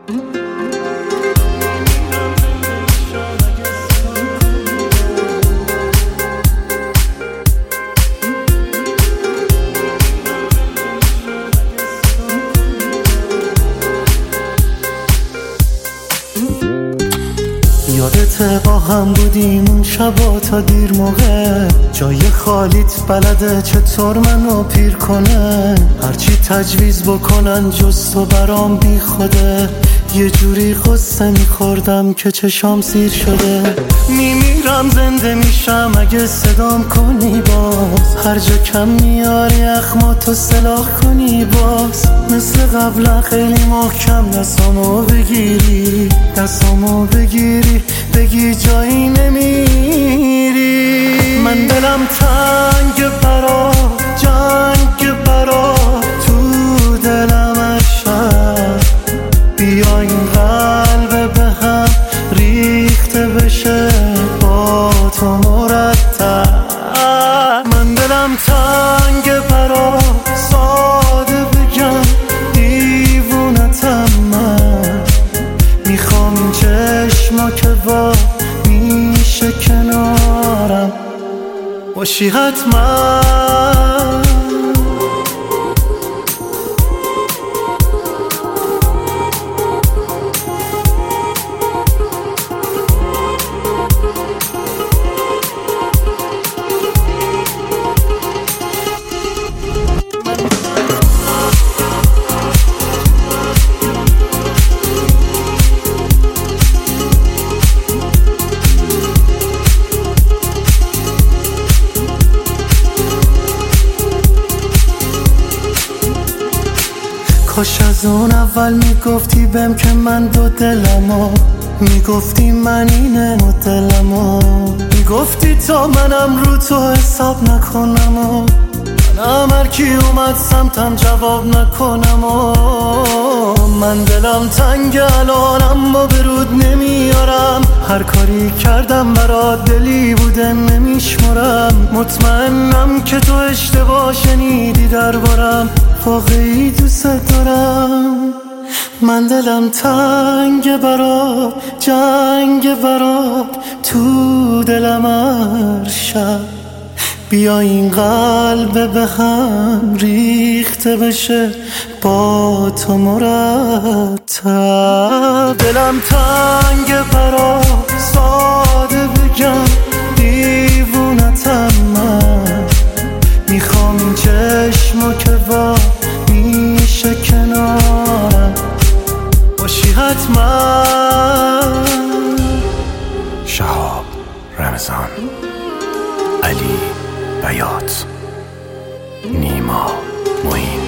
یادت با هم بودیم اون شبا تا دیر موقع، جای خالیت بلده چطور منو پیر کنه، هرچی تجویز بکنن جز تو برام بی خوده، یه جوری قصه میخوردم که چشام سیر شده. میمیرم زنده میشم اگه صدام کنی باز، هر جا کم میاری اخماتو سلاح کنی باز، مثل قبلا خیلی محکم دستامو بگیری، دستامو بگیری بگی جایی نمیری. من دلم تنگ برا جنگ برا تو دلم عشق، بیا این قلب به هم ریخته بشه با تو مرتب. من دلم تنگ برا ساده بگم دیوونتم، من میخوام این چشما که با میشه کنارم باشی حتما. کاش از اون اول میگفتی بهم که من دو دلمو، میگفتی من اینه مدلمو، میگفتی تا منم رو تو حساب نکنم و منم هر کی اومد سمتم جواب نکنم و من دلم تنگ الانم و برود نمیارم، هر کاری کردم برات دلی بوده نمیشمرم، مطمئنم که تو اشتباه شنیدی دربارم، واقعی دوست دارم. من دلم تنگ برات جنگ برات تو دلم هر شب، بیا این قلب به هم ریخته بشه با تو مرتب. دلم تنگ برات ساده بگم دیوونتم، من میخوام این چشمو که با میشه کنارم باشی حتما. شهاب رمضان، علی بیات، نیما معین.